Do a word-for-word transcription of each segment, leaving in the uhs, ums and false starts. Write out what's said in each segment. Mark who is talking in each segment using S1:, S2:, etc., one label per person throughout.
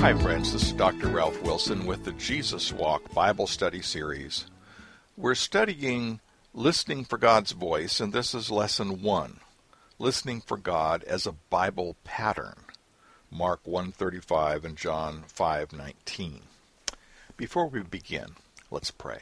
S1: Hi friends, this is Doctor Ralph Wilson with the Jesus Walk Bible Study Series. We're studying listening for God's voice, and this is lesson one, listening for God as a Bible pattern, Mark one thirty-five and John five nineteen. Before we begin, let's pray.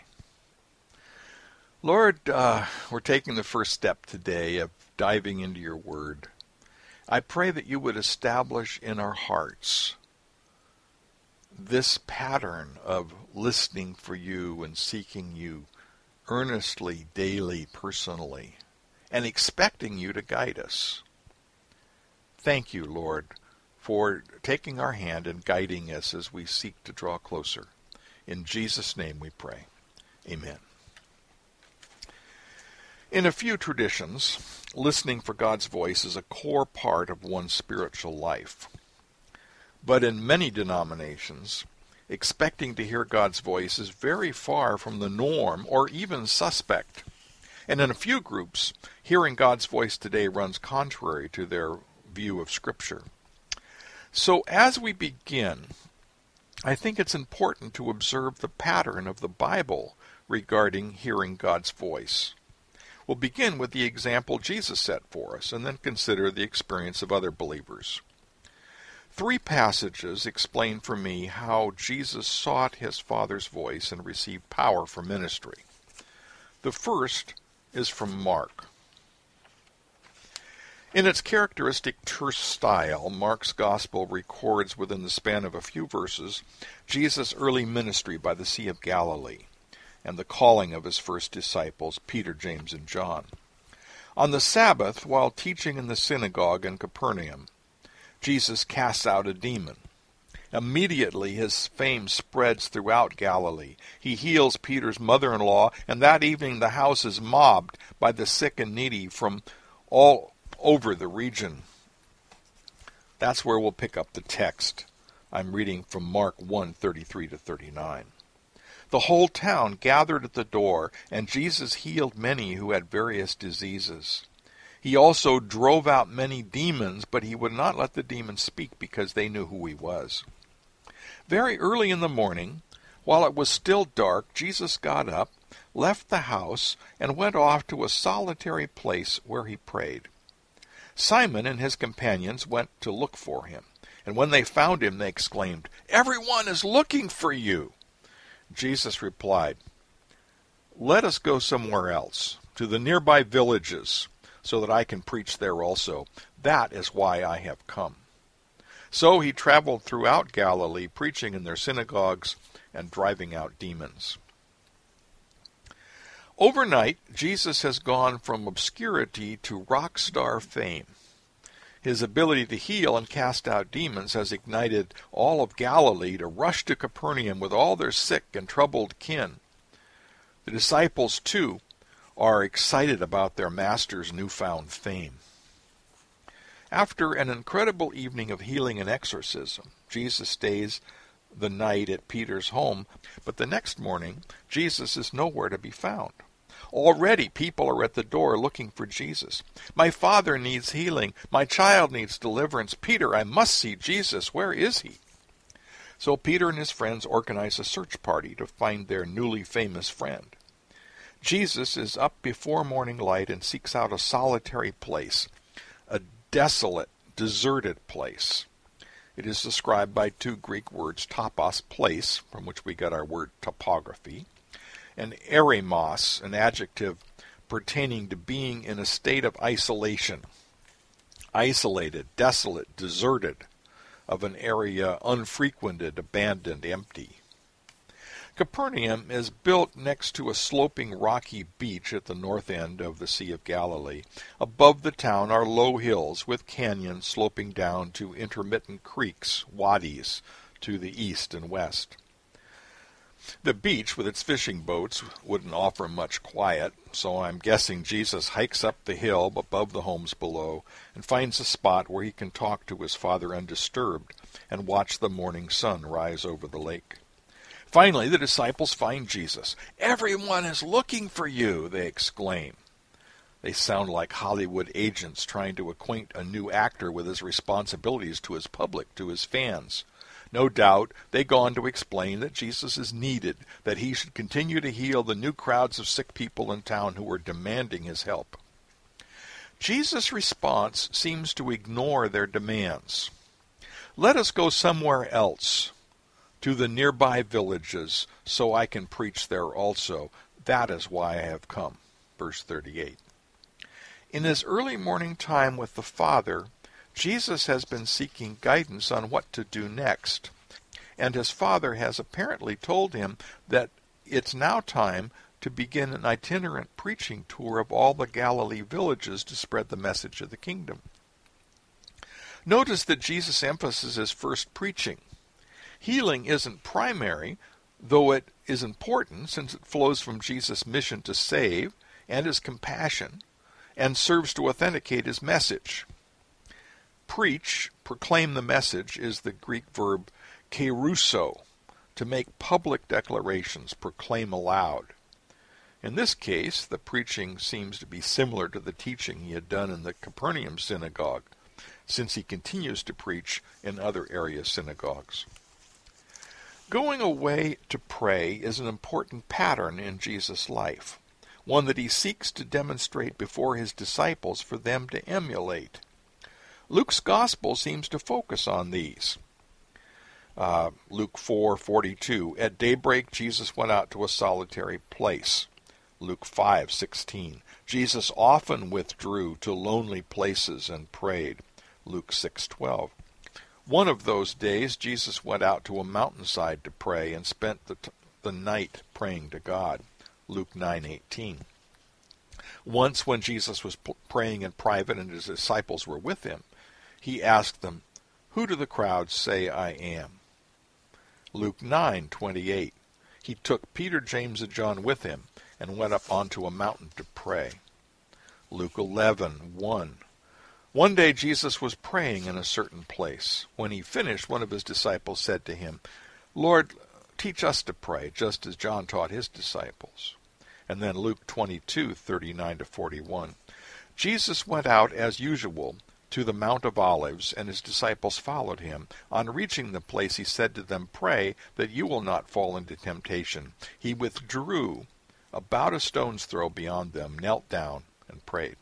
S1: Lord, uh, we're taking the first step today of diving into your word. I pray that you would establish in our hearts this pattern of listening for you and seeking you earnestly, daily, personally, and expecting you to guide us. Thank you, Lord, for taking our hand and guiding us as we seek to draw closer. In Jesus' name we pray. Amen. In a few traditions, listening for God's voice is a core part of one's spiritual life. But in many denominations, expecting to hear God's voice is very far from the norm or even suspect. And in a few groups, hearing God's voice today runs contrary to their view of Scripture. So as we begin, I think it's important to observe the pattern of the Bible regarding hearing God's voice. We'll begin with the example Jesus set for us, and then consider the experience of other believers. Three passages explain for me how Jesus sought his Father's voice and received power for ministry. The first is from Mark. In its characteristic terse style, Mark's Gospel records within the span of a few verses Jesus' early ministry by the Sea of Galilee and the calling of his first disciples, Peter, James, and John. On the Sabbath, while teaching in the synagogue in Capernaum, Jesus casts out a demon. Immediately his fame spreads throughout Galilee. He heals Peter's mother-in-law, and that evening the house is mobbed by the sick and needy from all over the region. That's where we'll pick up the text. I'm reading from Mark one thirty-three to thirty-nine. The whole town gathered at the door, and Jesus healed many who had various diseases. He also drove out many demons, but he would not let the demons speak because they knew who he was. Very early in the morning, while it was still dark, Jesus got up, left the house, and went off to a solitary place where he prayed. Simon and his companions went to look for him, and when they found him, they exclaimed, "Everyone is looking for you." Jesus replied, "Let us go somewhere else, to the nearby villages, so that I can preach there also. That is why I have come." So he traveled throughout Galilee, preaching in their synagogues and driving out demons. Overnight, Jesus has gone from obscurity to rock star fame. His ability to heal and cast out demons has ignited all of Galilee to rush to Capernaum with all their sick and troubled kin. The disciples, too, are excited about their master's newfound fame. After an incredible evening of healing and exorcism, Jesus stays the night at Peter's home, but the next morning, Jesus is nowhere to be found. Already people are at the door looking for Jesus. "My father needs healing. My child needs deliverance. Peter, I must see Jesus. Where is he?" So Peter and his friends organize a search party to find their newly famous friend. Jesus is up before morning light and seeks out a solitary place, a desolate, deserted place. It is described by two Greek words, topos, place, from which we get our word topography, and eremos, an adjective pertaining to being in a state of isolation. Isolated, desolate, deserted, of an area unfrequented, abandoned, empty. Capernaum is built next to a sloping rocky beach at the north end of the Sea of Galilee. Above the town are low hills with canyons sloping down to intermittent creeks, wadis, to the east and west. The beach with its fishing boats wouldn't offer much quiet, so I'm guessing Jesus hikes up the hill above the homes below and finds a spot where he can talk to his Father undisturbed and watch the morning sun rise over the lake. Finally, the disciples find Jesus. "Everyone is looking for you," they exclaim. They sound like Hollywood agents trying to acquaint a new actor with his responsibilities to his public, to his fans. No doubt they go on to explain that Jesus is needed, that he should continue to heal the new crowds of sick people in town who were demanding his help. Jesus' response seems to ignore their demands. Let us go somewhere else, to the nearby villages, so I can preach there also. That is why I have come. Verse thirty-eight. In his early morning time with the Father, Jesus has been seeking guidance on what to do next, and his Father has apparently told him that it's now time to begin an itinerant preaching tour of all the Galilee villages to spread the message of the kingdom. Notice that Jesus emphasizes first preaching. Healing isn't primary, though it is important since it flows from Jesus' mission to save and his compassion, and serves to authenticate his message. Preach, proclaim the message, is the Greek verb kerusso, to make public declarations, proclaim aloud. In this case, the preaching seems to be similar to the teaching he had done in the Capernaum synagogue, since he continues to preach in other area synagogues. Going away to pray is an important pattern in Jesus' life, one that he seeks to demonstrate before his disciples for them to emulate. Luke's gospel seems to focus on these. Uh, Luke four forty-two, at daybreak Jesus went out to a solitary place. Luke five sixteen, Jesus often withdrew to lonely places and prayed. Luke six twelve. One of those days Jesus went out to a mountainside to pray and spent the, t- the night praying to God. Luke nine eighteen. Once when Jesus was p- praying in private and his disciples were with him, he asked them, "Who do the crowds say I am?" Luke nine twenty-eight. He took Peter, James, and John with him and went up onto a mountain to pray. Luke eleven one. One day Jesus was praying in a certain place. When he finished, one of his disciples said to him, "Lord, teach us to pray, just as John taught his disciples." And then Luke twenty-two thirty-nine to forty-one. Jesus went out as usual to the Mount of Olives, and his disciples followed him. On reaching the place, he said to them, "Pray that you will not fall into temptation." He withdrew about a stone's throw beyond them, knelt down, and prayed.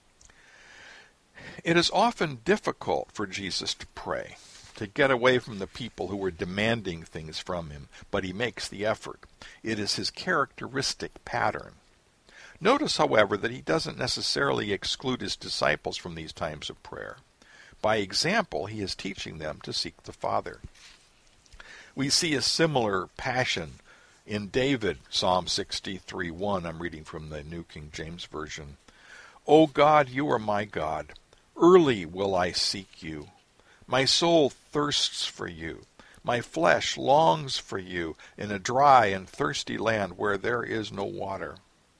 S1: It is often difficult for Jesus to pray, to get away from the people who were demanding things from him, but he makes the effort. It is his characteristic pattern. Notice, however, that he doesn't necessarily exclude his disciples from these times of prayer. By example, he is teaching them to seek the Father. We see a similar passion in David, Psalm sixty-three one. I'm reading from the New King James Version. "O God, you are my God. Early will I seek you. My soul thirsts for you. My flesh longs for you in a dry and thirsty land where there is no water."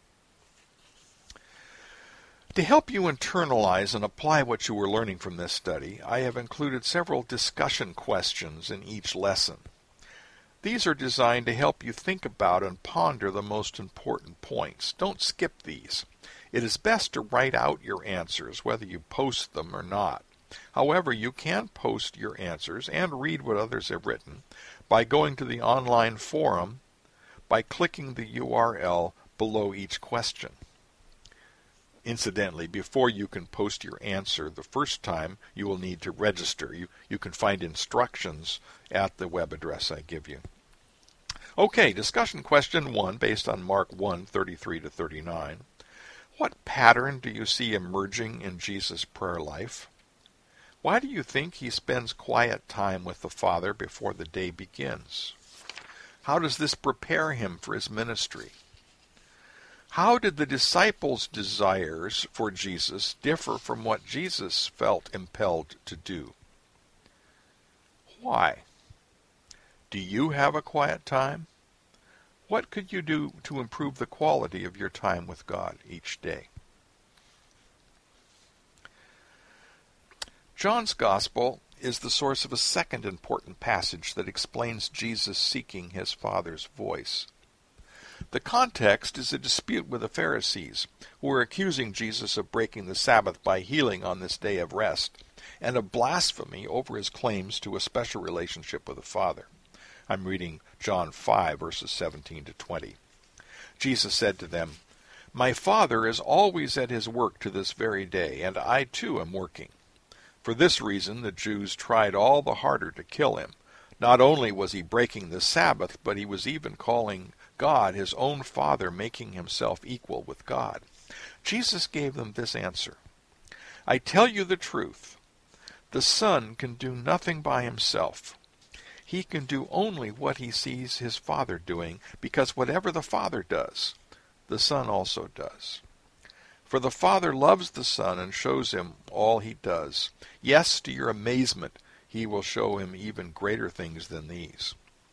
S1: To help you internalize and apply what you were learning from this study, I have included several discussion questions in each lesson. These are designed to help you think about and ponder the most important points. Don't skip these. It is best to write out your answers, whether you post them or not. However, you can post your answers and read what others have written by going to the online forum by clicking the U R L below each question. Incidentally, before you can post your answer the first time, you will need to register. You, you can find instructions at the web address I give you. Okay, discussion question one, based on Mark one thirty-three to thirty-nine. What pattern do you see emerging in Jesus' prayer life? Why do you think he spends quiet time with the Father before the day begins? How does this prepare him for his ministry? How did the disciples' desires for Jesus differ from what Jesus felt impelled to do? Why? Do you have a quiet time? What could you do to improve the quality of your time with God each day? John's Gospel is the source of a second important passage that explains Jesus seeking his Father's voice. The context is a dispute with the Pharisees, who are accusing Jesus of breaking the Sabbath by healing on this day of rest, and of blasphemy over his claims to a special relationship with the Father. I'm reading John five, verses seventeen to twenty. Jesus said to them, "My Father is always at his work to this very day, and I too am working." For this reason the Jews tried all the harder to kill him. Not only was he breaking the Sabbath, but he was even calling God his own Father, making himself equal with God. Jesus gave them this answer: "I tell you the truth. The Son can do nothing by himself. He can do only what he sees his Father doing, because whatever the Father does, the Son also does. For the Father loves the Son and shows him all he does. Yes, to your amazement, he will show him even greater things than these."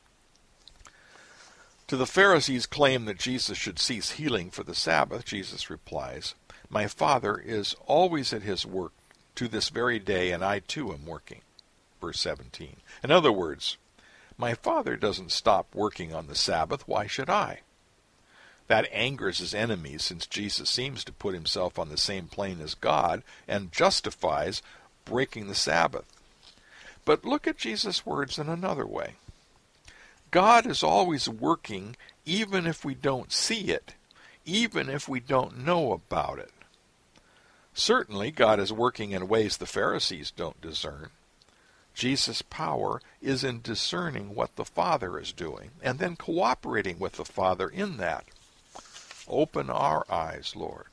S1: To the Pharisees' claim that Jesus should cease healing for the Sabbath, Jesus replies, "My Father is always at his work to this very day, and I too am working." Verse seventeen. In other words, my Father doesn't stop working on the Sabbath. Why should I? That angers his enemies, since Jesus seems to put himself on the same plane as God and justifies breaking the Sabbath. But look at Jesus' words in another way. God is always working even if we don't see it, even if we don't know about it. Certainly, God is working in ways the Pharisees don't discern. Jesus' power is in discerning what the Father is doing and then cooperating with the Father in that. Open our eyes, Lord.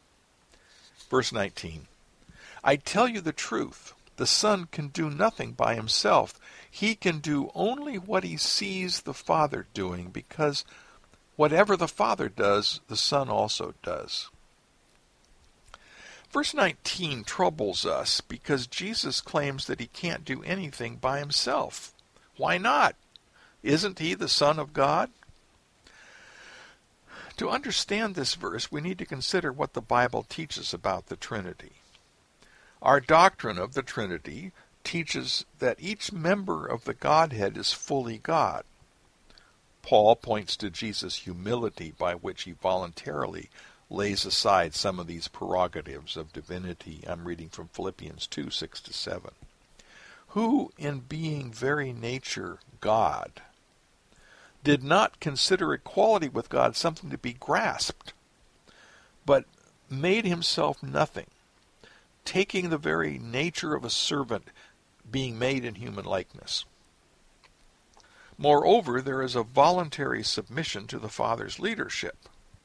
S1: Verse nineteen. "I tell you the truth. The Son can do nothing by himself. He can do only what he sees the Father doing, because whatever the Father does, the Son also does." Verse nineteen troubles us because Jesus claims that he can't do anything by himself. Why not? Isn't he the Son of God? To understand this verse, we need to consider what the Bible teaches about the Trinity. Our doctrine of the Trinity teaches that each member of the Godhead is fully God. Paul points to Jesus' humility, by which he voluntarily lays aside some of these prerogatives of divinity. I'm reading from Philippians two, six to seven. Who, in being very nature God, did not consider equality with God something to be grasped, but made himself nothing, taking the very nature of a servant, being made in human likeness. Moreover, there is a voluntary submission to the Father's leadership.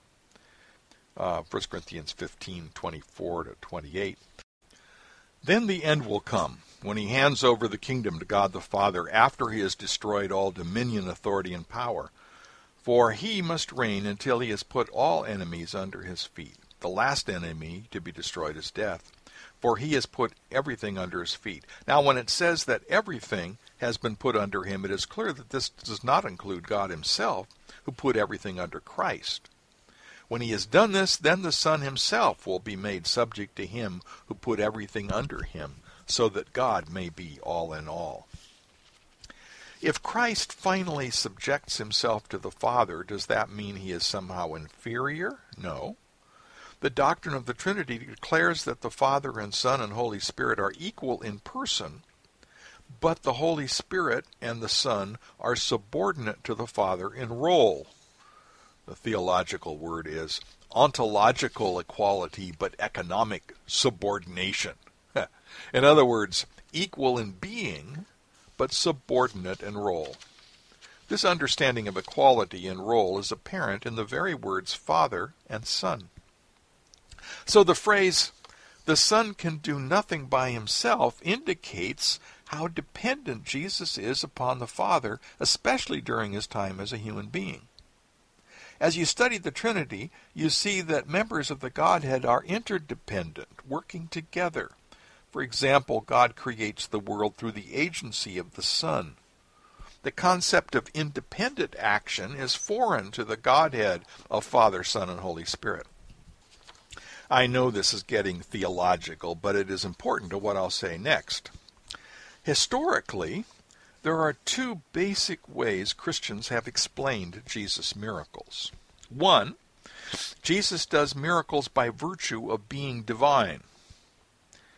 S1: Uh, First Corinthians fifteen, twenty-four to twenty-eight. "Then the end will come, when he hands over the kingdom to God the Father, after he has destroyed all dominion, authority, and power. For he must reign until he has put all enemies under his feet. The last enemy to be destroyed is death, for he has put everything under his feet." Now, when it says that everything has been put under him, it is clear that this does not include God himself, who put everything under Christ. When he has done this, then the Son himself will be made subject to him who put everything under him, so that God may be all in all. If Christ finally subjects himself to the Father, does that mean he is somehow inferior? No. The doctrine of the Trinity declares that the Father and Son and Holy Spirit are equal in person, but the Holy Spirit and the Son are subordinate to the Father in role. The theological word is ontological equality, but economic subordination. In other words, equal in being, but subordinate in role. This understanding of equality in role is apparent in the very words Father and Son. So the phrase, "the Son can do nothing by himself," indicates how dependent Jesus is upon the Father, especially during his time as a human being. As you study the Trinity, you see that members of the Godhead are interdependent, working together. For example, God creates the world through the agency of the Son. The concept of independent action is foreign to the Godhead of Father, Son, and Holy Spirit. I know this is getting theological, but it is important to what I'll say next. Historically, there are two basic ways Christians have explained Jesus' miracles. One, Jesus does miracles by virtue of being divine.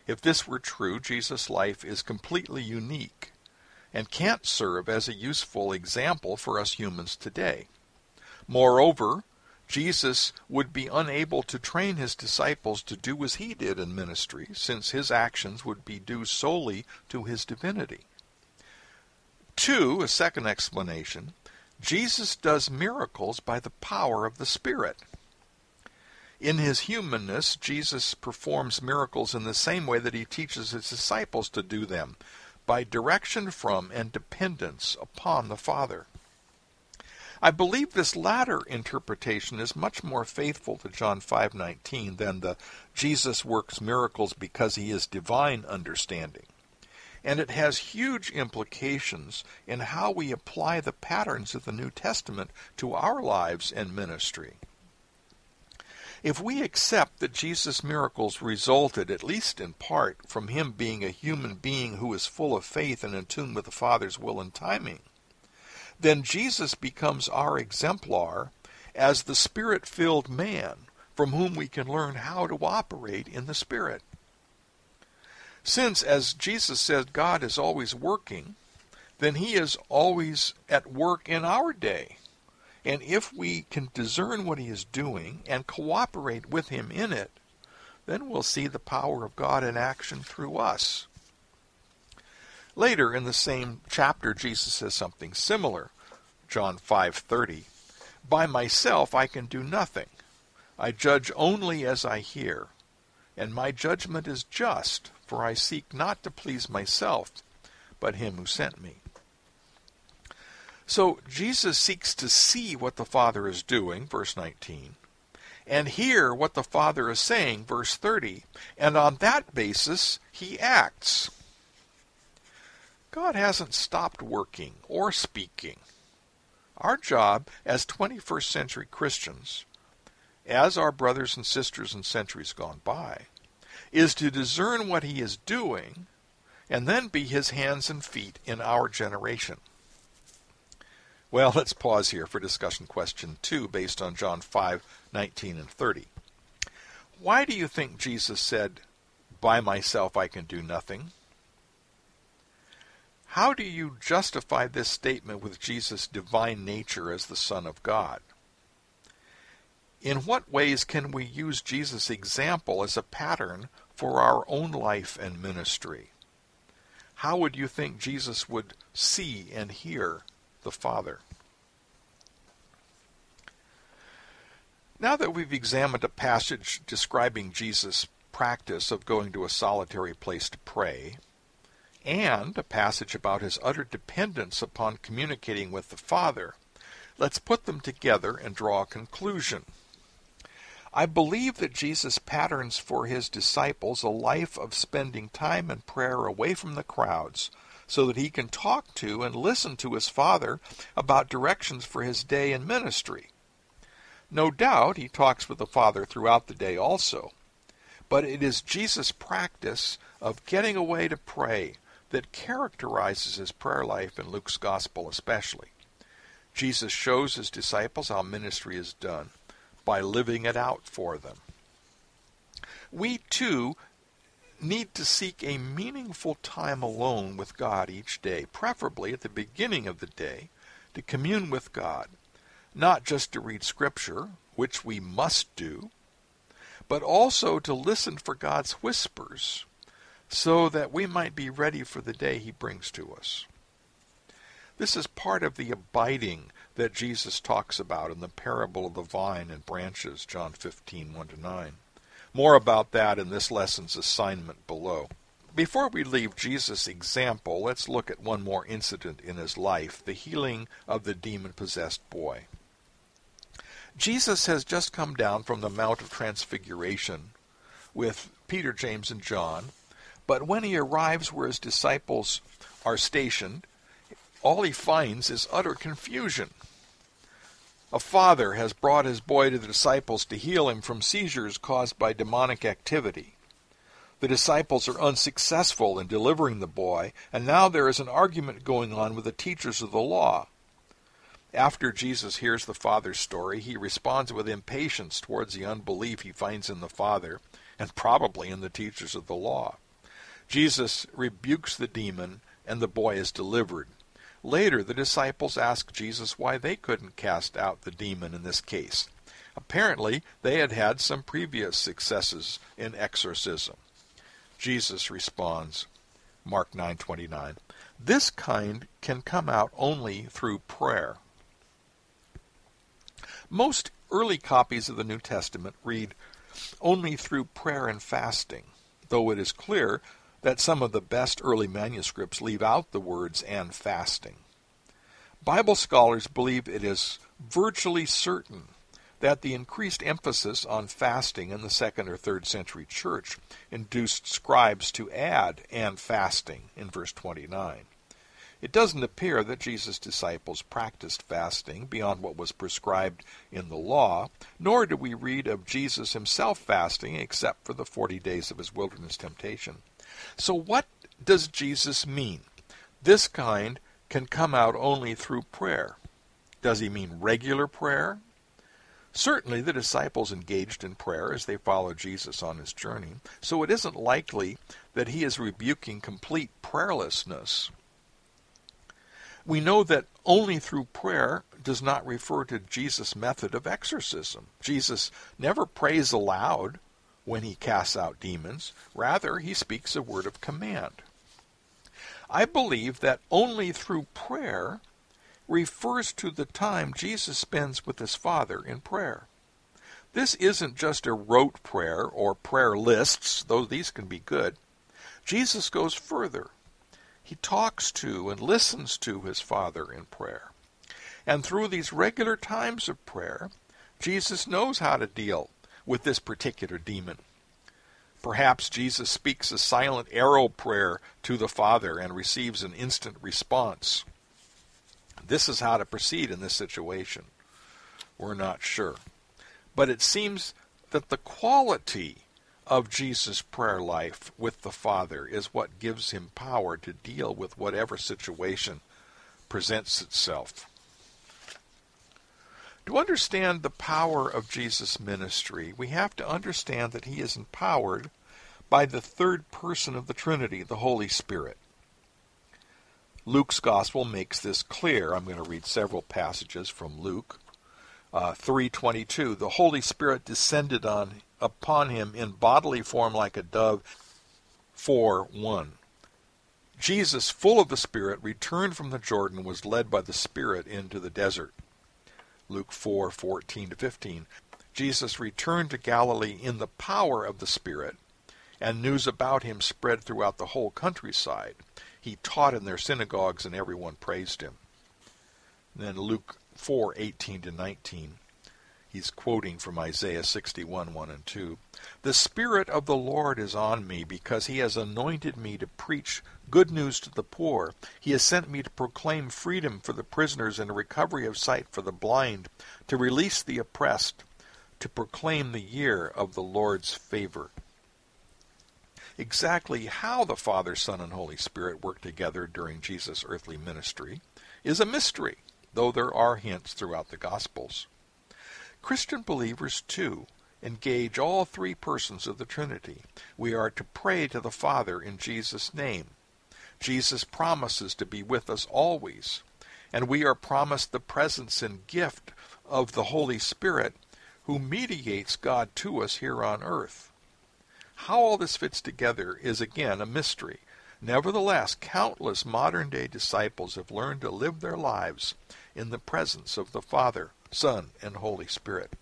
S1: If this were true, Jesus' life is completely unique and can't serve as a useful example for us humans today. Moreover, Jesus would be unable to train his disciples to do as he did in ministry, since his actions would be due solely to his divinity. Two, a second explanation, Jesus does miracles by the power of the Spirit. In his humanness, Jesus performs miracles in the same way that he teaches his disciples to do them, by direction from and dependence upon the Father. I believe this latter interpretation is much more faithful to John five nineteen than the Jesus works miracles because he is divine understanding. And it has huge implications in how we apply the patterns of the New Testament to our lives and ministry. If we accept that Jesus' miracles resulted, at least in part, from him being a human being who is full of faith and in tune with the Father's will and timing, then Jesus becomes our exemplar as the Spirit-filled man from whom we can learn how to operate in the Spirit. Since, as Jesus said, God is always working, then he is always at work in our day. And if we can discern what he is doing and cooperate with him in it, then we'll see the power of God in action through us. Later in the same chapter, Jesus says something similar. John five thirty, "By myself I can do nothing. I judge only as I hear, and my judgment is just, for I seek not to please myself, but him who sent me." So Jesus seeks to see what the Father is doing, verse nineteen, and hear what the Father is saying, verse thirty, and on that basis he acts. God hasn't stopped working or speaking. Our job as twenty-first century Christians, as our brothers and sisters in centuries gone by, is to discern what he is doing and then be his hands and feet in our generation. Well, let's pause here for discussion question two based on John five nineteen and thirty. Why do you think Jesus said, "By myself I can do nothing"? How do you justify this statement with Jesus' divine nature as the Son of God? In what ways can we use Jesus' example as a pattern for our own life and ministry? How would you think Jesus would see and hear the Father? Now that we've examined a passage describing Jesus' practice of going to a solitary place to pray, and a passage about his utter dependence upon communicating with the Father, let's put them together and draw a conclusion. I believe that Jesus patterns for his disciples a life of spending time in prayer away from the crowds so that he can talk to and listen to his Father about directions for his day and ministry. No doubt he talks with the Father throughout the day also, but it is Jesus' practice of getting away to pray that characterizes his prayer life in Luke's Gospel especially. Jesus shows his disciples how ministry is done by living it out for them. We too need to seek a meaningful time alone with God each day, preferably at the beginning of the day, to commune with God, not just to read Scripture, which we must do, but also to listen for God's whispers, so that we might be ready for the day he brings to us. This is part of the abiding that Jesus talks about in the parable of the vine and branches, John fifteen, one to nine. More about that in this lesson's assignment below. Before we leave Jesus' example, let's look at one more incident in his life, the healing of the demon-possessed boy. Jesus has just come down from the Mount of Transfiguration with Peter, James, and John, but when he arrives where his disciples are stationed, all he finds is utter confusion. A father has brought his boy to the disciples to heal him from seizures caused by demonic activity. The disciples are unsuccessful in delivering the boy, and now there is an argument going on with the teachers of the law. After Jesus hears the father's story, he responds with impatience towards the unbelief he finds in the father, and probably in the teachers of the law. Jesus rebukes the demon, and the boy is delivered. Later, the disciples ask Jesus why they couldn't cast out the demon in this case. Apparently, they had had some previous successes in exorcism. Jesus responds, Mark nine twenty-nine, "This kind can come out only through prayer." Most early copies of the New Testament read, "only through prayer and fasting," though it is clear that some of the best early manuscripts leave out the words "and fasting." Bible scholars believe it is virtually certain that the increased emphasis on fasting in the second or third century church induced scribes to add "and fasting" in verse twenty-nine. It doesn't appear that Jesus' disciples practiced fasting beyond what was prescribed in the law, nor do we read of Jesus himself fasting except for the forty days of his wilderness temptation. So what does Jesus mean? This kind can come out only through prayer. Does he mean regular prayer? Certainly the disciples engaged in prayer as they followed Jesus on his journey, so it isn't likely that he is rebuking complete prayerlessness. We know that only through prayer does not refer to Jesus' method of exorcism. Jesus never prays aloud when he casts out demons. Rather, he speaks a word of command. I believe that only through prayer refers to the time Jesus spends with his Father in prayer. This isn't just a rote prayer or prayer lists, though these can be good. Jesus goes further. He talks to and listens to his Father in prayer. And through these regular times of prayer, Jesus knows how to deal with this particular demon. Perhaps Jesus speaks a silent arrow prayer to the Father and receives an instant response. This is how to proceed in this situation. We're not sure. But it seems that the quality of Jesus' prayer life with the Father is what gives him power to deal with whatever situation presents itself. To understand the power of Jesus' ministry, we have to understand that he is empowered by the third person of the Trinity, the Holy Spirit. Luke's Gospel makes this clear. I'm going to read several passages from Luke. Uh, three twenty-two, "The Holy Spirit descended on upon him in bodily form like a dove." four one, Jesus, full of the Spirit, returned from the Jordan and was led by the Spirit into the desert. Luke four fourteen to fifteen, Jesus returned to Galilee in the power of the Spirit, and news about him spread throughout the whole countryside. He taught in their synagogues, and everyone praised him. And then Luke four eighteen to nineteen, he's quoting from Isaiah sixty-one one and two. "The Spirit of the Lord is on me, because he has anointed me to preach good news to the poor. He has sent me to proclaim freedom for the prisoners and a recovery of sight for the blind, to release the oppressed, to proclaim the year of the Lord's favor." Exactly how the Father, Son, and Holy Spirit work together during Jesus' earthly ministry is a mystery, though there are hints throughout the Gospels. Christian believers, too, engage all three persons of the Trinity. We are to pray to the Father in Jesus' name. Jesus promises to be with us always, and we are promised the presence and gift of the Holy Spirit, who mediates God to us here on earth. How all this fits together is again a mystery. Nevertheless, countless modern-day disciples have learned to live their lives in the presence of the Father, Son, and Holy Spirit.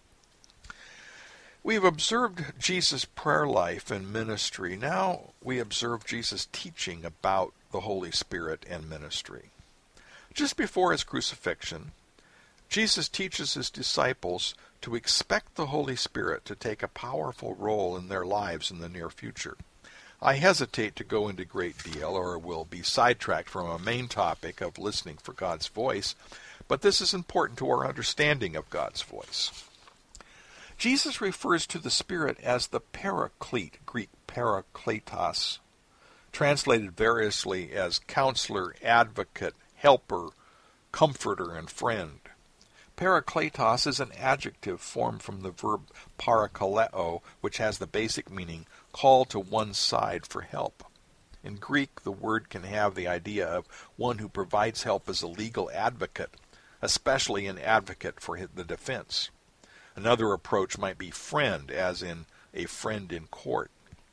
S1: We've observed Jesus' prayer life and ministry. Now we observe Jesus' teaching about the Holy Spirit and ministry. Just before his crucifixion, Jesus teaches his disciples to expect the Holy Spirit to take a powerful role in their lives in the near future. I hesitate to go into great deal, or will be sidetracked from our main topic of listening for God's voice, but this is important to our understanding of God's voice. Jesus refers to the Spirit as the Paraclete, Greek parakletos, translated variously as counselor, advocate, helper, comforter, and friend. Parakletos is an adjective formed from the verb parakaleo, which has the basic meaning, call to one's side for help. In Greek, the word can have the idea of one who provides help as a legal advocate, especially an advocate for the defense. Another approach might be friend, as in a friend in court.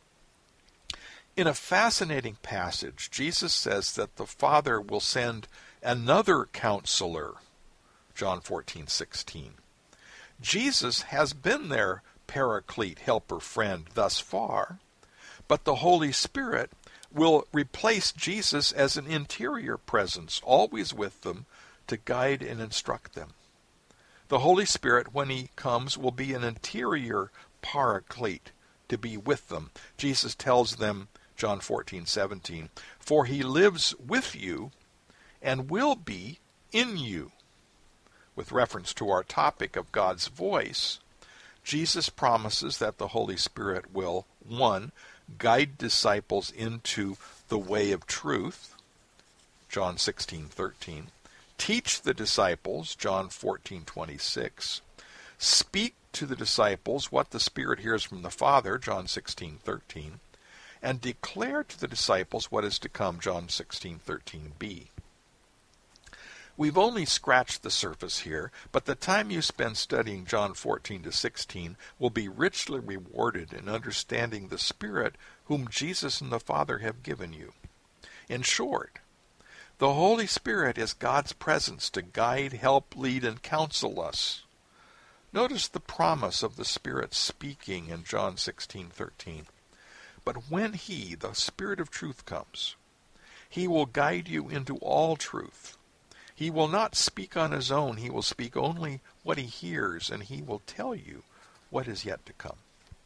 S1: In a fascinating passage, Jesus says that the Father will send another counselor, John fourteen sixteen. Jesus has been their paraclete, helper, friend thus far, but the Holy Spirit will replace Jesus as an interior presence, always with them, to guide and instruct them. The Holy Spirit, when he comes, will be an interior paraclete to be with them. Jesus tells them, John fourteen seventeen, for he lives with you and will be in you. With reference to our topic of God's voice, Jesus promises that the Holy Spirit will, one, guide disciples into the way of truth, John sixteen thirteen, teach the disciples, John fourteen twenty-six, speak to the disciples what the Spirit hears from the Father, John sixteen thirteen, and declare to the disciples what is to come, John sixteen thirteen b. We've only scratched the surface here, but the time you spend studying John fourteen to sixteen will be richly rewarded in understanding the Spirit whom Jesus and the Father have given you. In short, the Holy Spirit is God's presence to guide, help, lead, and counsel us. Notice the promise of the Spirit speaking in John sixteen thirteen. But when He, the Spirit of truth, comes, He will guide you into all truth. He will not speak on His own. He will speak only what He hears, and He will tell you what is yet to come.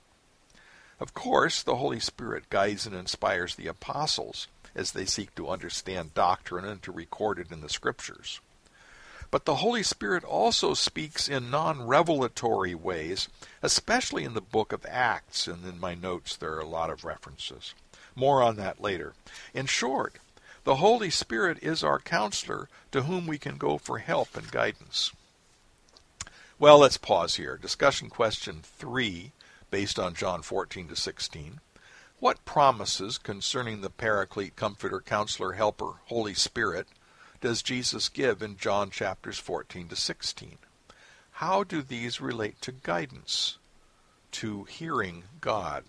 S1: Of course, the Holy Spirit guides and inspires the apostles as they seek to understand doctrine and to record it in the Scriptures. But the Holy Spirit also speaks in non-revelatory ways, especially in the book of Acts, and in my notes there are a lot of references. More on that later. In short, the Holy Spirit is our counselor to whom we can go for help and guidance. Well, let's pause here. Discussion question three, based on John fourteen to sixteen. What promises concerning the Paraclete, Comforter, Counselor, Helper, Holy Spirit does Jesus give in John chapters fourteen to sixteen? How do these relate to guidance, to hearing God?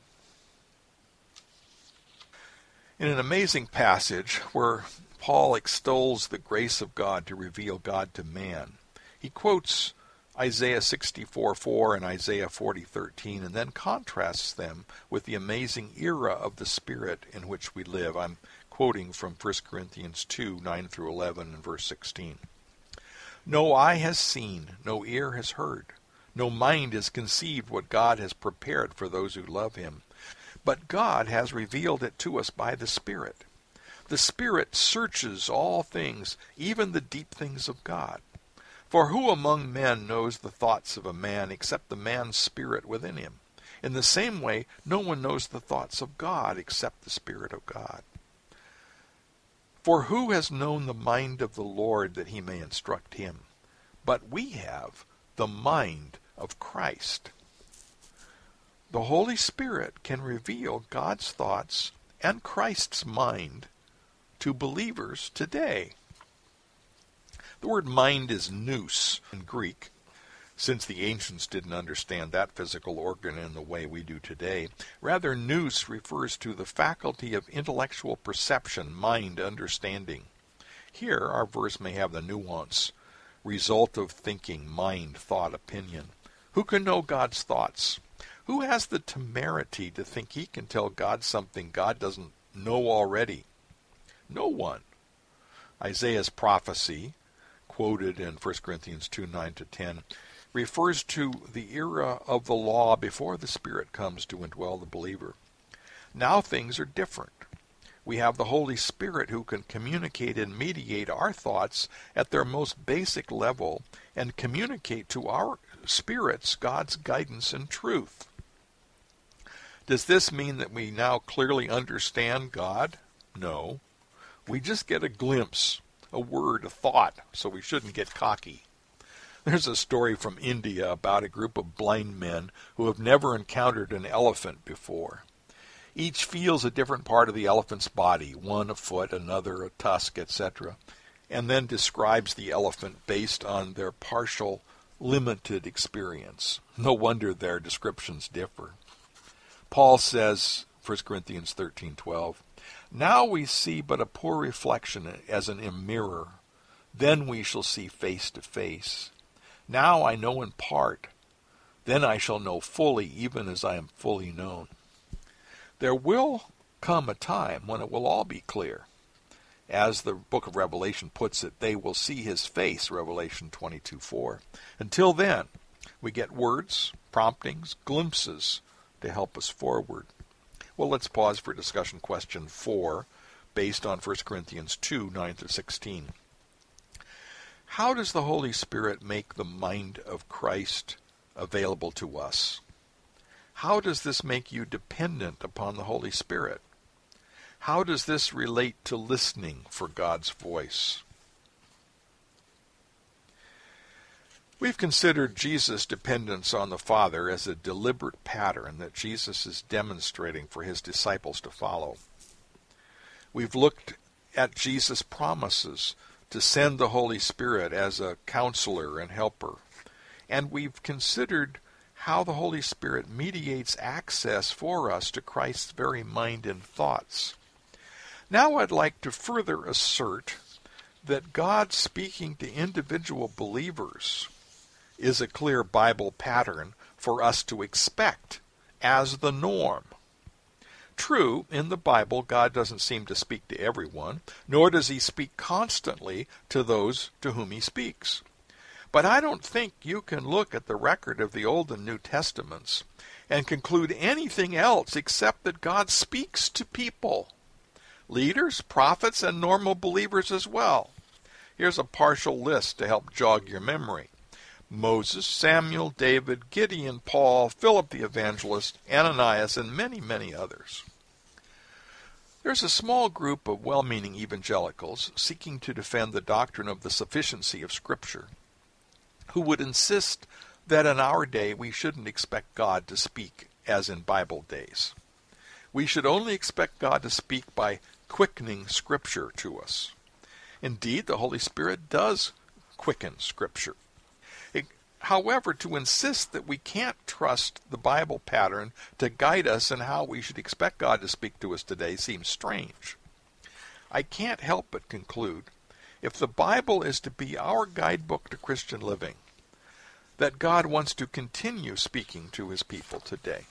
S1: In an amazing passage where Paul extols the grace of God to reveal God to man, he quotes Isaiah sixty-four four and Isaiah forty thirteen, and then contrasts them with the amazing era of the Spirit in which we live. I'm quoting from First Corinthians two nine through eleven and verse sixteen. No eye has seen, no ear has heard, no mind has conceived what God has prepared for those who love Him. But God has revealed it to us by the Spirit. The Spirit searches all things, even the deep things of God. For who among men knows the thoughts of a man except the man's spirit within him? In the same way, no one knows the thoughts of God except the Spirit of God. For who has known the mind of the Lord that He may instruct him? But we have the mind of Christ. The Holy Spirit can reveal God's thoughts and Christ's mind to believers today. The word mind is nous in Greek, since the ancients didn't understand that physical organ in the way we do today. Rather, nous refers to the faculty of intellectual perception, mind, understanding. Here, our verse may have the nuance, result of thinking, mind, thought, opinion. Who can know God's thoughts? Who has the temerity to think he can tell God something God doesn't know already? No one. Isaiah's prophecy, quoted in First Corinthians two nine to ten, refers to the era of the law before the Spirit comes to indwell the believer. Now things are different. We have the Holy Spirit who can communicate and mediate our thoughts at their most basic level and communicate to our spirits God's guidance and truth. Does this mean that we now clearly understand God? No. We just get a glimpse, a word, a thought, so we shouldn't get cocky. There's a story from India about a group of blind men who have never encountered an elephant before. Each feels a different part of the elephant's body, one a foot, another a tusk, et cetera, and then describes the elephant based on their partial, limited experience. No wonder their descriptions differ. Paul says, First Corinthians thirteen twelve, "Now we see but a poor reflection as in a mirror. Then we shall see face to face. Now I know in part. Then I shall know fully, even as I am fully known." There will come a time when it will all be clear. As the book of Revelation puts it, they will see his face, Revelation twenty-two four. Until then, we get words, promptings, glimpses to help us forward. Well, let's pause for discussion question four, based on First Corinthians two, nine through sixteen. How does the Holy Spirit make the mind of Christ available to us? How does this make you dependent upon the Holy Spirit? How does this relate to listening for God's voice? We've considered Jesus' dependence on the Father as a deliberate pattern that Jesus is demonstrating for his disciples to follow. We've looked at Jesus' promises to send the Holy Spirit as a counselor and helper. And we've considered how the Holy Spirit mediates access for us to Christ's very mind and thoughts. Now I'd like to further assert that God speaking to individual believers is a clear Bible pattern for us to expect as the norm. True, in the Bible, God doesn't seem to speak to everyone, nor does he speak constantly to those to whom he speaks. But I don't think you can look at the record of the Old and New Testaments and conclude anything else except that God speaks to people, leaders, prophets, and normal believers as well. Here's a partial list to help jog your memory. Moses, Samuel, David, Gideon, Paul, Philip the Evangelist, Ananias, and many, many others. There's a small group of well-meaning evangelicals seeking to defend the doctrine of the sufficiency of Scripture, who would insist that in our day we shouldn't expect God to speak as in Bible days. We should only expect God to speak by quickening Scripture to us. Indeed, the Holy Spirit does quicken Scripture. It, however, to insist that we can't trust the Bible pattern to guide us in how we should expect God to speak to us today seems strange. I can't help but conclude, if the Bible is to be our guidebook to Christian living, that God wants to continue speaking to his people today.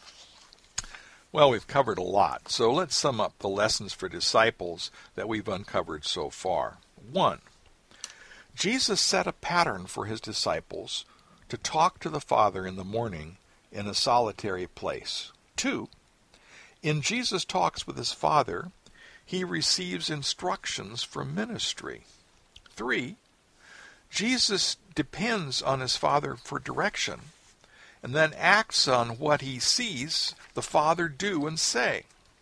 S1: Well, we've covered a lot, so let's sum up the lessons for disciples that we've uncovered so far. One, Jesus set a pattern for his disciples to talk to the Father in the morning in a solitary place. Two, in Jesus' talks with his Father, he receives instructions for ministry. Three, Jesus depends on his Father for direction, and then acts on what he sees the Father do and say.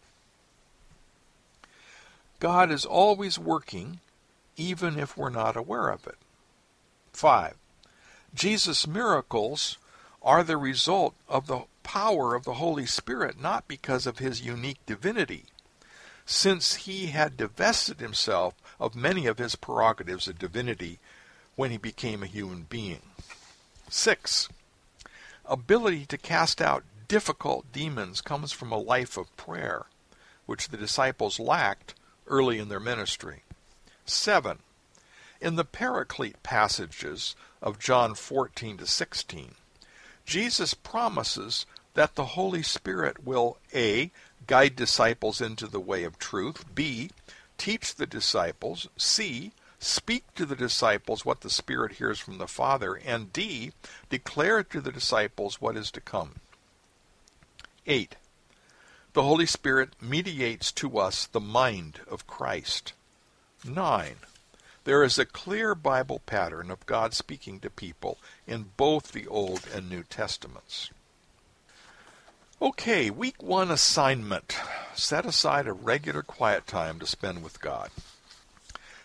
S1: God is always working, even if we're not aware of it. Five, Jesus' miracles are the result of the power of the Holy Spirit, not because of his unique divinity, since he had divested himself of many of his prerogatives of divinity when he became a human being. Six, ability to cast out difficult demons comes from a life of prayer, which the disciples lacked early in their ministry. Seven, in the Paraclete passages of John fourteen to sixteen, Jesus promises that the Holy Spirit will A, guide disciples into the way of truth, B, teach the disciples, C, speak to the disciples what the Spirit hears from the Father, and D, declare to the disciples what is to come. Eight, the Holy Spirit mediates to us the mind of Christ. Nine, there is a clear Bible pattern of God speaking to people in both the Old and New Testaments. Okay, week one assignment. Set aside a regular quiet time to spend with God.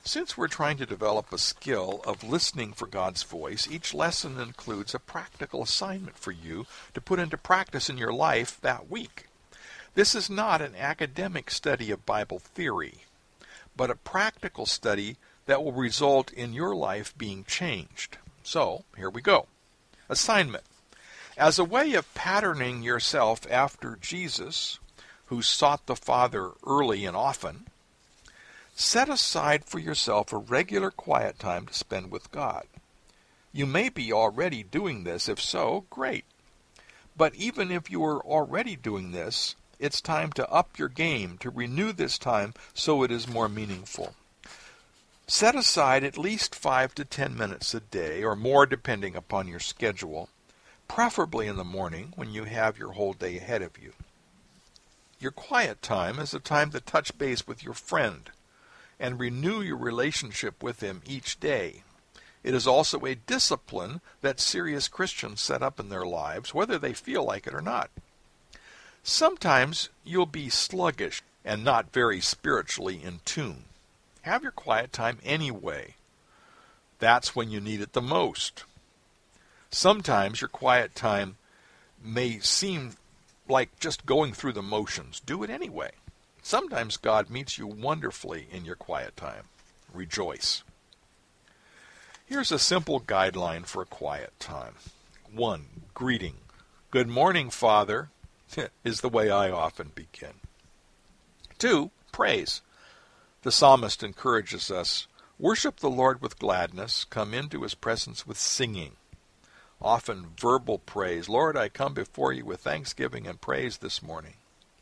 S1: Since we're trying to develop a skill of listening for God's voice, each lesson includes a practical assignment for you to put into practice in your life that week. This is not an academic study of Bible theory, but a practical study that will result in your life being changed. So, here we go. Assignment. As a way of patterning yourself after Jesus, who sought the Father early and often, set aside for yourself a regular quiet time to spend with God. You may be already doing this. If so, great. But even if you are already doing this, it's time to up your game, to renew this time so it is more meaningful. Set aside at least five to ten minutes a day, or more depending upon your schedule, preferably in the morning when you have your whole day ahead of you. Your quiet time is a time to touch base with your friend and renew your relationship with him each day. It is also a discipline that serious Christians set up in their lives, whether they feel like it or not. Sometimes you'll be sluggish and not very spiritually in tune. Have your quiet time anyway. That's when you need it the most. Sometimes your quiet time may seem like just going through the motions. Do it anyway. Sometimes God meets you wonderfully in your quiet time. Rejoice. Here's a simple guideline for a quiet time. One, greeting. Good morning, Father, is the way I often begin. Two, praise. The psalmist encourages us, worship the Lord with gladness, come into his presence with singing. Often verbal praise. Lord, I come before you with thanksgiving and praise this morning.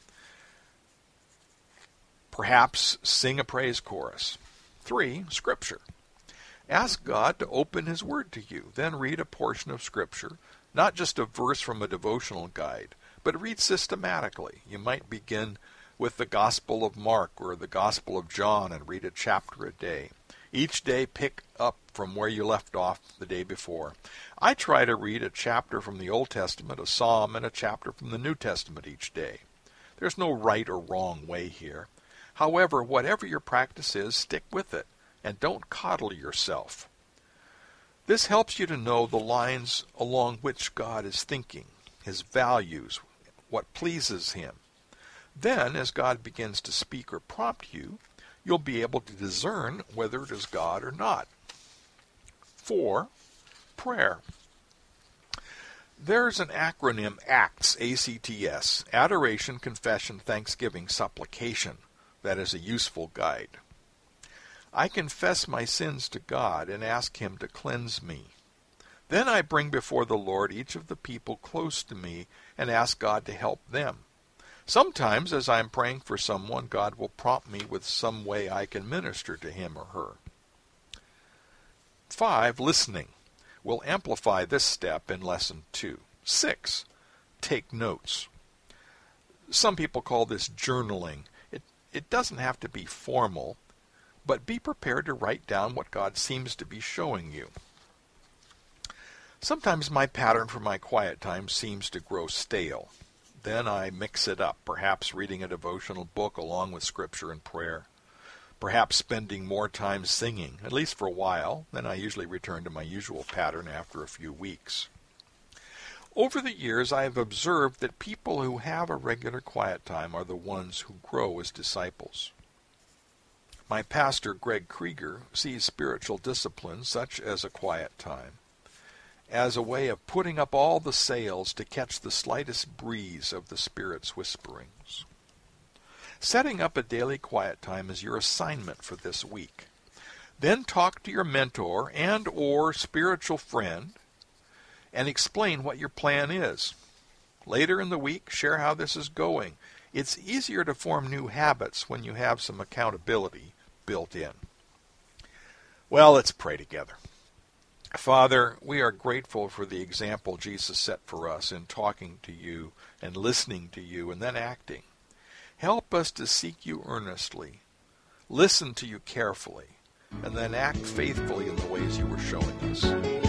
S1: Perhaps sing a praise chorus. Three, Scripture. Ask God to open his word to you. Then read a portion of Scripture, not just a verse from a devotional guide, but read systematically. You might begin with the Gospel of Mark or the Gospel of John and read a chapter a day. Each day pick up from where you left off the day before. I try to read a chapter from the Old Testament, a psalm, and a chapter from the New Testament each day. There's no right or wrong way here. However, whatever your practice is, stick with it, and don't coddle yourself. This helps you to know the lines along which God is thinking, his values, what pleases him. Then, as God begins to speak or prompt you, you'll be able to discern whether it is God or not. Four, prayer. There's an acronym, ACTS, A C T S, Adoration, Confession, Thanksgiving, Supplication. That is a useful guide. I confess my sins to God and ask him to cleanse me. Then I bring before the Lord each of the people close to me and ask God to help them. Sometimes, as I am praying for someone, God will prompt me with some way I can minister to him or her. Five, listening. We'll amplify this step in lesson two. Six, take notes. Some people call this journaling. It, it doesn't have to be formal, but be prepared to write down what God seems to be showing you. Sometimes my pattern for my quiet time seems to grow stale. Then I mix it up, perhaps reading a devotional book along with scripture and prayer. Perhaps spending more time singing, at least for a while. Then I usually return to my usual pattern after a few weeks. Over the years, I have observed that people who have a regular quiet time are the ones who grow as disciples. My pastor, Greg Krieger, sees spiritual discipline, such as a quiet time, as a way of putting up all the sails to catch the slightest breeze of the Spirit's whisperings. Setting up a daily quiet time is your assignment for this week. Then talk to your mentor and or spiritual friend and explain what your plan is. Later in the week, share how this is going. It's easier to form new habits when you have some accountability built in. Well, let's pray together. Father, we are grateful for the example Jesus set for us in talking to you and listening to you and then acting. Help us to seek you earnestly, listen to you carefully, and then act faithfully in the ways you were showing us.